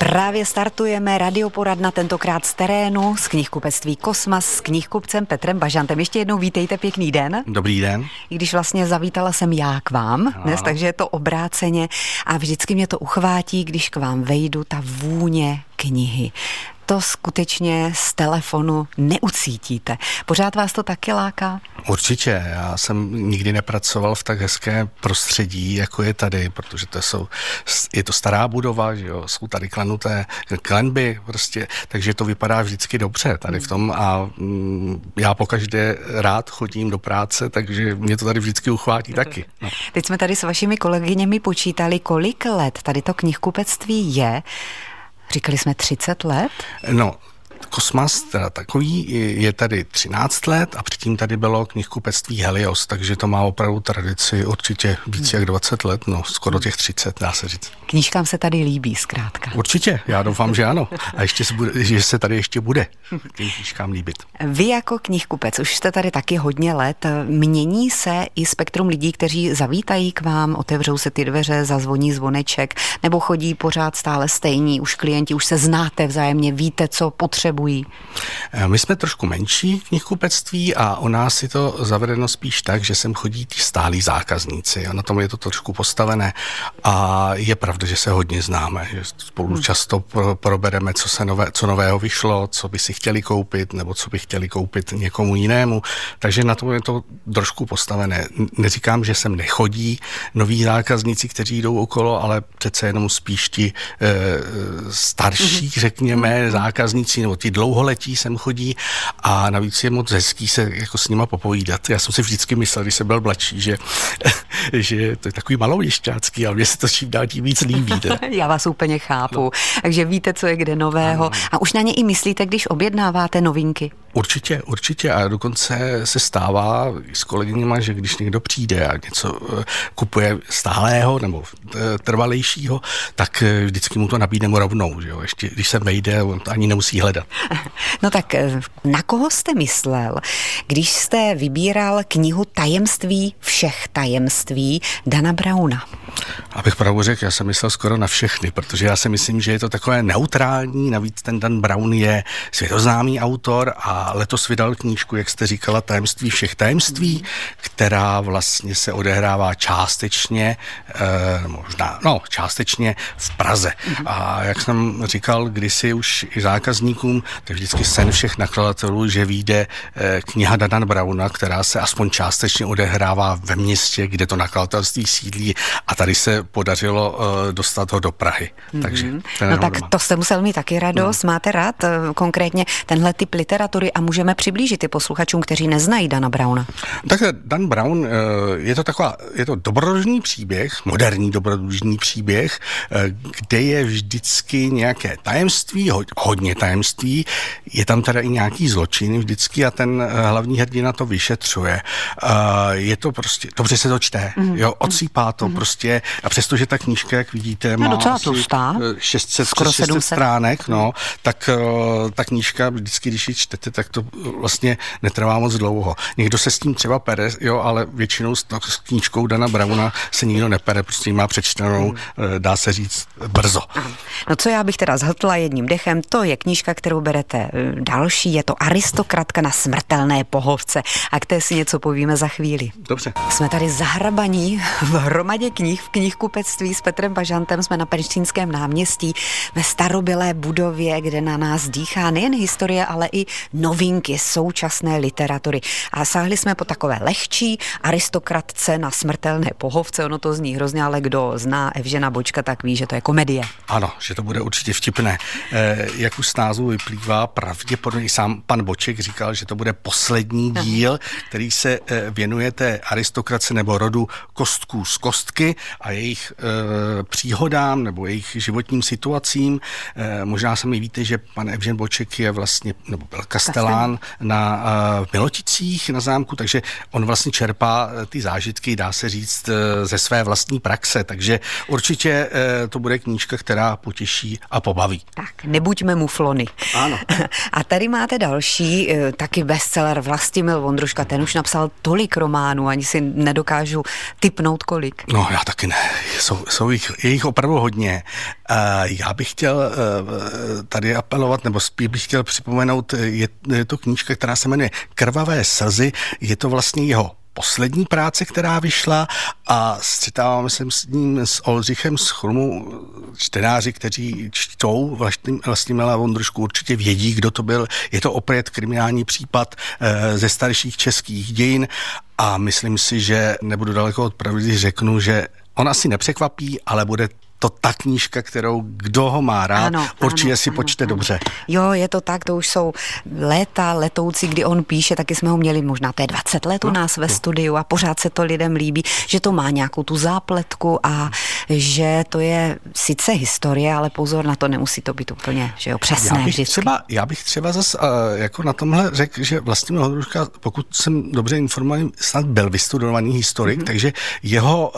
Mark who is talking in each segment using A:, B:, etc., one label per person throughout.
A: Právě startujeme radioporadna, tentokrát z terénu, z knihkupectví Kosmas, s knihkupcem Petrem Bažantem. Ještě jednou vítejte, pěkný den.
B: Dobrý den.
A: I když vlastně zavítala jsem já k vám dnes, takže je to obráceně a vždycky mě to uchvátí, když k vám vejdu, ta vůně knihy. To skutečně z telefonu neucítíte. Pořád vás to taky láká?
B: Určitě. Já jsem nikdy nepracoval v tak hezké prostředí, jako je tady, protože je to stará budova, že jo? Jsou tady klenuté klenby, prostě, takže to vypadá vždycky dobře tady v tom a já pokaždé rád chodím do práce, takže mě to tady vždycky uchvátí taky. No.
A: Teď jsme tady s vašimi kolegyněmi počítali, kolik let tady to knihkupectví je. Říkali jsme 30 let?
B: No, Kosmas, teda takový, je tady 13 let a předtím tady bylo knihkupectví Helios, takže to má opravdu tradici určitě víc jak 20 let, no skoro těch 30, dá se říct.
A: Knížkám se tady líbí zkrátka.
B: Určitě, já doufám, že ano. A že se tady ještě bude knížkám líbit.
A: Vy jako knihkupec, už jste tady taky hodně let, mění se i spektrum lidí, kteří zavítají k vám, otevřou se ty dveře, zazvoní zvoneček, nebo chodí pořád stále stejní, už klienti, už se znáte vzájemně, víte, co potřebují?
B: My jsme trošku menší knihkupectví a u nás je to zavedeno spíš tak, že sem chodí ti stálí zákazníci a na tom je to trošku postavené a je pravda, že se hodně známe, že spolu často probereme, co nového vyšlo, co by si chtěli koupit nebo co by chtěli koupit někomu jinému, takže na tom je to trošku postavené. Neříkám, že sem nechodí noví zákazníci, kteří jdou okolo, ale přece jenom spíš ti starší, řekněme, zákazníci nebo ti dlouholetí sem chodí a navíc je moc hezký se jako s nima popovídat. Já jsem si vždycky myslel, když jsem byl mladší, že to je takový maloulišťácký, ale mně se to čím dál tím víc líbí.
A: Já vás úplně chápu. No. Takže víte, co je kde nového. Ano. A už na ně i myslíte, když objednáváte novinky?
B: Určitě a dokonce se stává s kolegyněma, že když někdo přijde a něco kupuje stálého nebo trvalejšího, tak vždycky mu to nabídneme rovnou, že jo? Ještě když se vejde, on to ani nemusí hledat.
A: No tak na koho jste myslel, když jste vybíral knihu Tajemství všech tajemství Dana Browna?
B: Abych pravdu řekl, já jsem myslel skoro na všechny, protože já si myslím, že je to takové neutrální, navíc ten Dan Brown je světoznámý autor a letos vydal knížku, jak jste říkala, Tajemství všech tajemství, která vlastně se odehrává částečně v Praze. A jak jsem říkal kdysi už i zákazníkům, to je vždycky sen všech nakladatelů, že vyjde kniha Dana Browna, která se aspoň částečně odehrává ve městě, kde to nakladatelství sídlí a tady se podařilo dostat ho do Prahy. Takže
A: no tak to jste musel mít taky radost. Máte rád konkrétně tenhle typ literatury a můžeme přiblížit i posluchačům, kteří neznají Dana Browna.
B: Tak Dan Brown je to dobrodružný příběh, moderní dobrodružný příběh, kde je vždycky nějaké tajemství, hodně tajemství, je tam teda i nějaký zločin vždycky a ten hlavní hrdina to vyšetřuje. Je to prostě, dobře se to čte, jo, odsýpá to prostě a přestože ta knížka, jak vidíte, má asi 600 stránek, tak ta knížka vždycky, když ji čtete, tak to vlastně netrvá moc dlouho. Někdo se s tím třeba pere, jo, ale většinou s knížkou Dana Browna se nikdo nepere, prostě ji má přečtenou, dá se říct, brzo.
A: No co já bych teda zhltla jedním dechem, to je knížka, kterou berete další, je to Aristokratka na smrtelné pohovce a k té si něco povíme za chvíli.
B: Dobře.
A: Jsme tady zahrabaní v hromadě knih v knihkupectví s Petrem Bažantem, jsme na Pernštínském náměstí ve starobylé budově, kde na nás dýchá nejen historie, ale i novinky současné literatury. A sáhli jsme po takové lehčí Aristokratce na smrtelné pohovce, ono to zní hrozně, ale kdo zná Evžena Bočka, tak ví, že to je komedie.
B: Ano, že to bude určitě vtipné. Jak už z názvu vyplývá, pravděpodobně sám pan Boček říkal, že to bude poslední díl, který se věnuje té aristokrace nebo rodu Kostků z Kostky a jejich příhodám nebo jejich životním situacím. Možná sami víte, že pan Evžen Boček je vlastně, nebo byl kastelán na Miloticích na zámku, takže on vlastně čerpá ty zážitky, dá se říct, ze své vlastní praxe, takže určitě to bude knížka, která potěší a pobaví.
A: Tak, nebuďme muflony.
B: Ano.
A: A tady máte další, taky bestseller Vlastimil Vondruška, ten už napsal tolik románů, ani si nedokážu tipnout kolik.
B: No, já taky ne. Je jich opravdu hodně. Já bych chtěl tady apelovat, nebo spíš bych chtěl připomenout, je to knížka, která se jmenuje Krvavé slzy, je to vlastně jeho poslední práce, která vyšla a střetáváme se s ním s Oldřichem z Chrumů. Čtenáři, kteří čtou Vlastimila Vondrušku, určitě vědí, kdo to byl. Je to opět kriminální případ ze starších českých dějin a myslím si, že nebudu daleko od pravdy, když řeknu, že on asi nepřekvapí, ale bude to ta knížka, kterou kdo ho má rád, určitě si počte dobře.
A: Jo, je to tak, to už jsou léta letoucí, kdy on píše, taky jsme ho měli možná 20 let u nás ve studiu a pořád se to lidem líbí, že to má nějakou tu zápletku a že to je sice historie, ale pozor na to, nemusí to být úplně, že jo, přesné vždycky.
B: Já bych třeba zase jako na tomhle řekl, že vlastně Vondruška, pokud jsem dobře informovaný, snad byl vystudovaný historik, takže jeho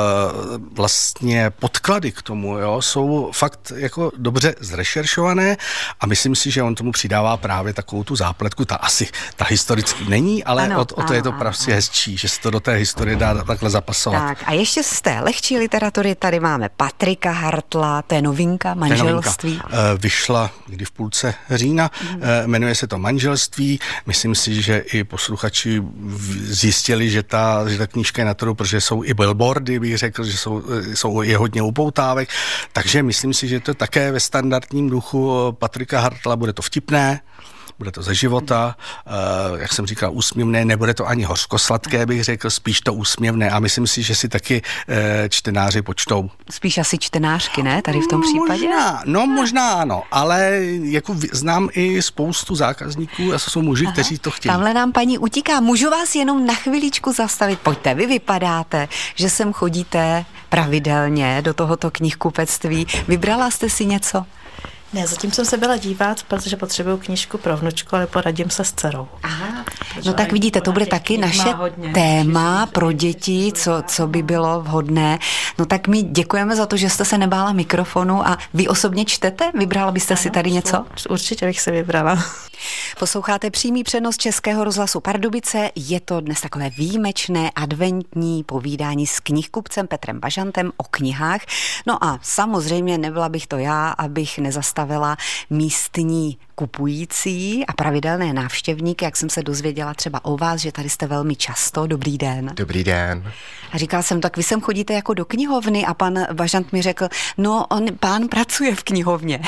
B: vlastně podklady k tomu, jo, jsou fakt jako dobře zrešeršované a myslím si, že on tomu přidává právě takovou tu zápletku, ta historický není, ale o to je to prostě hezčí, že se to do té historie dá takhle zapasovat.
A: Tak a ještě z té lehčí literatury tady máme Patrika Hartla, to je novinka, Manželství.
B: Vyšla někdy v půlce října, jmenuje se to Manželství, myslím si, že i posluchači zjistili, že ta knížka je na trhu, protože jsou i billboardy, bych řekl, že je hodně upoutávek, takže myslím si, že to také ve standardním duchu Patrika Hartla, bude to vtipné, bude to ze života, jak jsem říkal, úsměvné, nebude to ani hořkosladké, bych řekl, spíš to úsměvné a myslím si, že si taky čtenáři počtou.
A: Spíš asi čtenářky, ne? Tady v tom případě?
B: Možná ano, ale jako znám i spoustu zákazníků a jsou muži, kteří to chtějí.
A: Tamhle nám paní utíká, můžu vás jenom na chviličku zastavit? Pojďte, vy vypadáte, že sem chodíte pravidelně do tohoto knihkupectví. Vybrala jste si něco?
C: Ne, zatím jsem se byla dívat, protože potřebuju knížku pro vnučku, ale poradím se s dcerou.
A: Aha, no tak vidíte, to bude taky naše téma pro děti, co by bylo vhodné. No tak my děkujeme za to, že jste se nebála mikrofonu a vy osobně čtete? Vybrala byste si tady něco?
C: Určitě bych si vybrala.
A: Posloucháte přímý přenos Českého rozhlasu Pardubice. Je to dnes takové výjimečné adventní povídání s knihkupcem Petrem Bažantem o knihách. No a samozřejmě nebyla bych to já, abych nezastavila místní kupující a pravidelné návštěvníky, jak jsem se dozvěděla třeba o vás, že tady jste velmi často. Dobrý den.
D: Dobrý den.
A: A říkala jsem, tak vy sem chodíte jako do knihovny a pan Bažant mi řekl, pán pracuje v knihovně.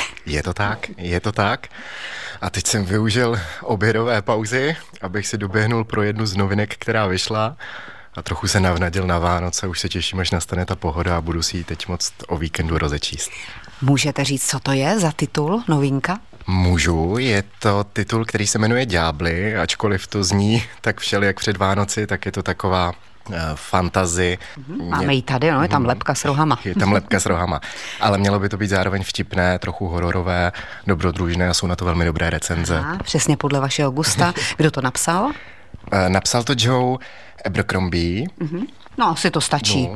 D: Je to tak. A teď jsem využil obědové pauzy, abych si doběhnul pro jednu z novinek, která vyšla a trochu se navnadil na Vánoce. Už se těším, až nastane ta pohoda a budu si ji teď moct o víkendu rozečíst.
A: Můžete říct, co to je za titul, novinka?
D: Můžu, je to titul, který se jmenuje Ďábli, ačkoliv to zní tak všelijak před Vánoci, tak je to taková fantasy.
A: Máme ji tady, je tam lepka s rohama.
D: Je tam lepka s rohama. Ale mělo by to být zároveň vtipné, trochu hororové, dobrodružné a jsou na to velmi dobré recenze.
A: Aha, přesně podle vašeho gusta. Kdo to napsal?
D: Napsal to Joe Abercrombie.
A: No, asi to stačí.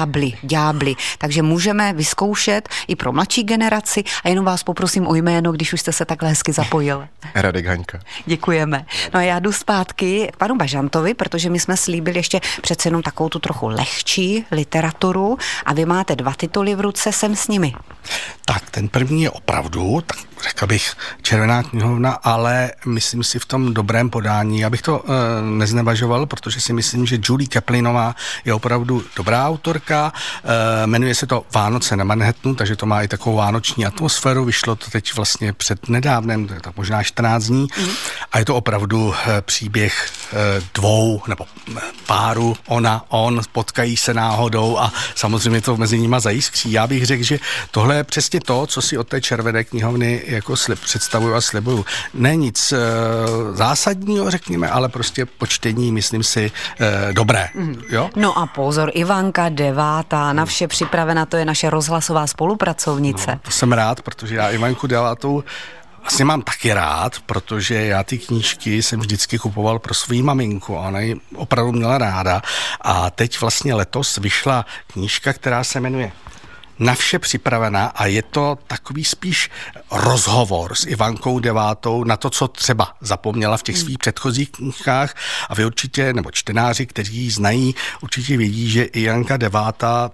A: Ďábli. Takže můžeme vyzkoušet i pro mladší generaci a jenom vás poprosím o jméno, když už jste se takhle hezky zapojil.
D: Radek Haňka.
A: Děkujeme. No a já jdu zpátky k panu Bažantovi, protože my jsme slíbili ještě přece jenom takovou tu trochu lehčí literaturu a vy máte 2 tituly v ruce, jsem s nimi.
B: Tak, ten první je opravdu, tak řekl bych, Červená knihovna, ale myslím si v tom dobrém podání. Já bych to neznevažoval, protože si myslím, že Julie Kaplinová je opravdu dobrá autorka. Jmenuje se to Vánoce na Manhattanu, takže to má i takovou vánoční atmosféru. Vyšlo to teď vlastně před nedávnem, tak možná 14 dní. A je to opravdu příběh 2 nebo páru, on, potkají se náhodou a samozřejmě to mezi nimi zajiskří. Já bych řekl, že tohle je přesně to, co si od té Červené knihovny jako představuju a slibuju. Ne nic zásadního, řekněme, ale prostě po čtení, myslím si, dobré. Jo?
A: No a pozor, Ivanka 9. na vše připravena, to je naše rozhlasová spolupracovnice.
B: No, to jsem rád, protože já Ivanku 9. vlastně mám taky rád, protože já ty knížky jsem vždycky kupoval pro svou maminku. Ona ji opravdu měla ráda. A teď vlastně letos vyšla knížka, která se jmenuje Na vše připravená a je to takový spíš rozhovor s Ivankou 9. na to, co třeba zapomněla v těch svých předchozích knížkách a vy určitě, nebo čtenáři, kteří ji znají, určitě vědí, že Ivanka 9.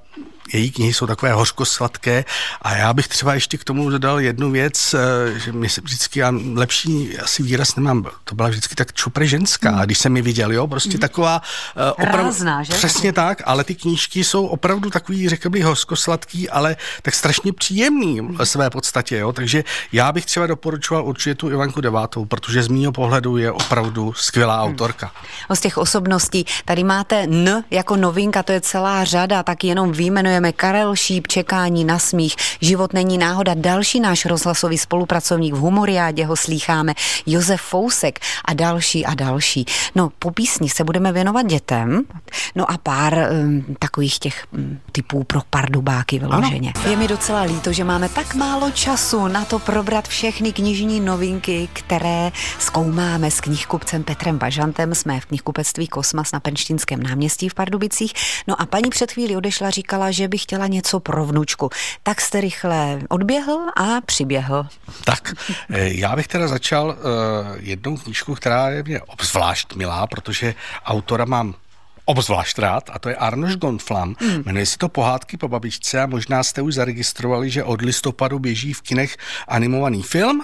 B: její knihy jsou takové hořkosladké a já bych třeba ještě k tomu dodal jednu věc, že mě se vždycky, já lepší asi výraz nemám, to byla vždycky tak čupre ženská, když jsem ji viděl, jo, prostě taková opravdu,
A: rázná, že?
B: Přesně tak, ale ty knížky jsou opravdu takový, řekl bych, hořkosladký, ale tak strašně příjemný v své podstatě, jo, takže já bych třeba doporučoval určitě tu Ivanku Devátovou, protože z mýho pohledu je opravdu skvělá autorka.
A: Z těch osobností, tady máte jako novinka, to je celá řada, tak jenom vyjmenujeme Karel Šíp, Čekání na smích, Život není náhoda, další náš rozhlasový spolupracovník v Humoriádě ho slýcháme, Josef Fousek a další a další. No, po písni se budeme věnovat dětem, no a pár takových těch typů pro pardubáky vyloženě. Je mi docela líto, že máme tak málo času na to probrat všechny knižní novinky, které zkoumáme s knihkupcem Petrem Bažantem. Jsme v knihkupectví Kosmas na Penštínském náměstí v Pardubicích. No a paní před chvílí odešla, říkala, že by chtěla něco pro vnučku. Tak jste rychle odběhl a přiběhl.
B: Tak, já bych teda začal jednou knížku, která je mě obzvlášť milá, protože autora mám obzvlášť rád, a to je Arnošt Gonflam. Jmenuje se to Pohádky po babičce a možná jste už zaregistrovali, že od listopadu běží v kinech animovaný film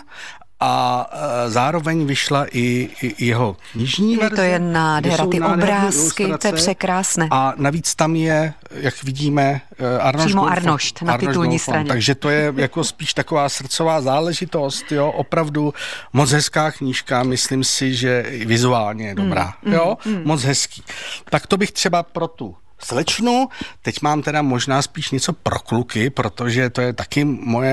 B: a zároveň vyšla i jeho knižní verze.
A: To je nádhera, ty obrázky, to je překrásné.
B: A navíc tam je, jak vidíme,
A: Arnošt na titulní straně.
B: Takže to je jako spíš taková srdcová záležitost, jo, opravdu moc hezká knížka, myslím si, že vizuálně je dobrá, jo, moc hezký. Tak to bych třeba pro tu slečnu, teď mám teda možná spíš něco pro kluky, protože to je taky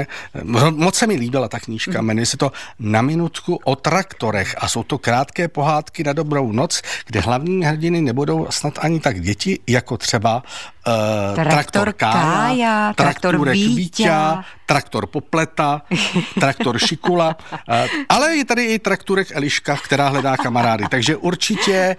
B: moc se mi líbila ta knížka, jmenuje se to Na minutku o traktorech a jsou to krátké pohádky na dobrou noc, kde hlavní hrdiny nebudou snad ani tak děti, jako třeba traktor Kája, traktor Víťa, traktor Popleta, traktor Šikula, ale je tady i traktorek Eliška, která hledá kamarády, takže určitě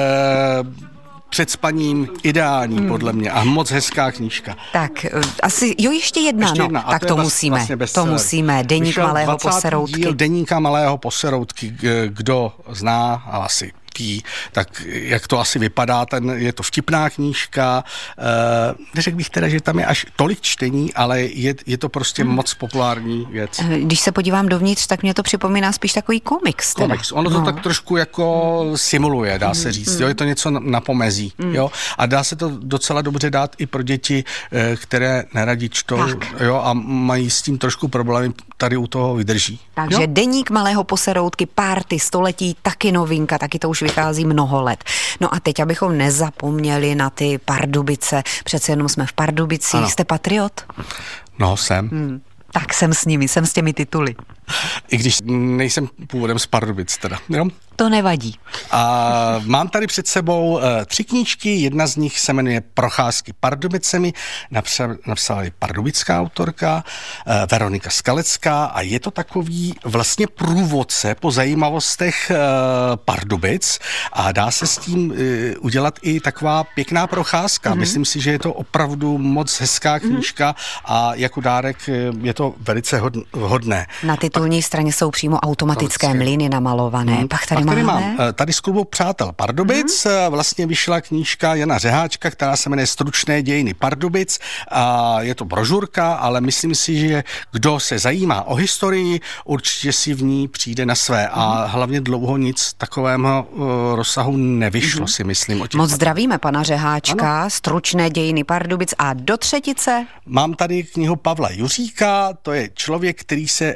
B: před spaním ideální, podle mě. A moc hezká knížka.
A: Tak, asi, ještě jedna. Tak to musíme. Vlastně to musíme. Deník malého poseroutky.
B: Deníka malého poseroutky. Kdo zná, a asi ví, tak jak to asi vypadá, je to vtipná knížka. Neřekl bych teda, že tam je až tolik čtení, ale je to prostě moc populární věc.
A: Když se podívám dovnitř, tak mě to připomíná spíš takový komiks.
B: Ono to tak trošku jako simuluje, dá se říct. Jo? Je to něco na pomezí. Jo? A dá se to docela dobře dát i pro děti, které neradi čtou, jo? A mají s tím trošku problémy, tady u toho vydrží.
A: Takže Deník malého poseroutky, Párty století, taky novinka, taky to už vychází mnoho let. No a teď, abychom nezapomněli na ty Pardubice, přece jenom jsme v Pardubicích. Ano. Jste patriot?
B: No, jsem.
A: Tak jsem s nimi, jsem s těmi tituly.
B: I když nejsem původem z Pardubic teda, jo?
A: To nevadí.
B: A mám tady před sebou 3 knížky, jedna z nich se jmenuje Procházky Pardubicemi, napsala ji pardubická autorka Veronika Skalecká a je to takový vlastně průvodce po zajímavostech Pardubic a dá se s tím udělat i taková pěkná procházka. Myslím si, že je to opravdu moc hezká knížka a jako dárek je to velice vhodné.
A: Na titulní straně jsou přímo automatické mlýny namalované. Pak tady
B: mám tady z klubu Přátel Pardubic vlastně vyšla knížka Jana Řeháčka, která se jmenuje Stručné dějiny Pardubic a je to brožurka, ale myslím si, že kdo se zajímá o historii, určitě si v ní přijde na své a hlavně dlouho nic takového rozsahu nevyšlo, si myslím.
A: Moc zdravíme pana Řeháčka, ano. Stručné dějiny Pardubic a do třetice.
B: Mám tady knihu Pavla Juříka, to je člověk, který se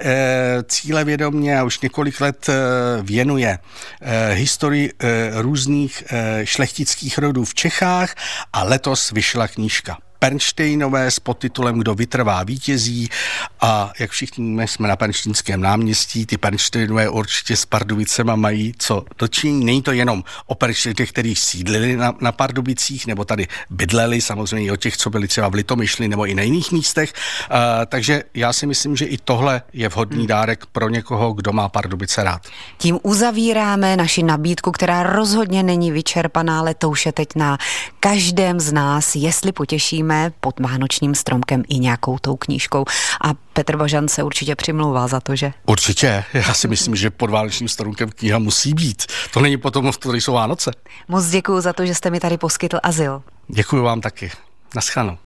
B: cílevědomě a už několik let věnuje historii různých šlechtických rodů v Čechách a letos vyšla knížka Pernštejnové s podtitulem Kdo vytrvá vítězí a jak všichni víme, jsme na Pernštínském náměstí, ty Pernštejnové určitě s Pardubicema mají co dočinění. Není to jenom o Pernštejnech, kteří sídlili na Pardubicích nebo tady bydleli, samozřejmě i o těch, co byli třeba v Litomyšli nebo i na jiných místech, takže já si myslím, že i tohle je vhodný dárek pro někoho, kdo má Pardubice rád.
A: Tím uzavíráme naši nabídku, která rozhodně není vyčerpaná, ale to už je teď na každém z nás, jestli potěšíme pod vánočním stromkem i nějakou tou knížkou. A Petr Bažant se určitě přimlouvá za to, že?
B: Určitě. Já si myslím, že pod vánočním stromkem kniha musí být. To není potom, v které jsou Vánoce.
A: Moc děkuju za to, že jste mi tady poskytl azyl.
B: Děkuju vám taky. Naschledanou.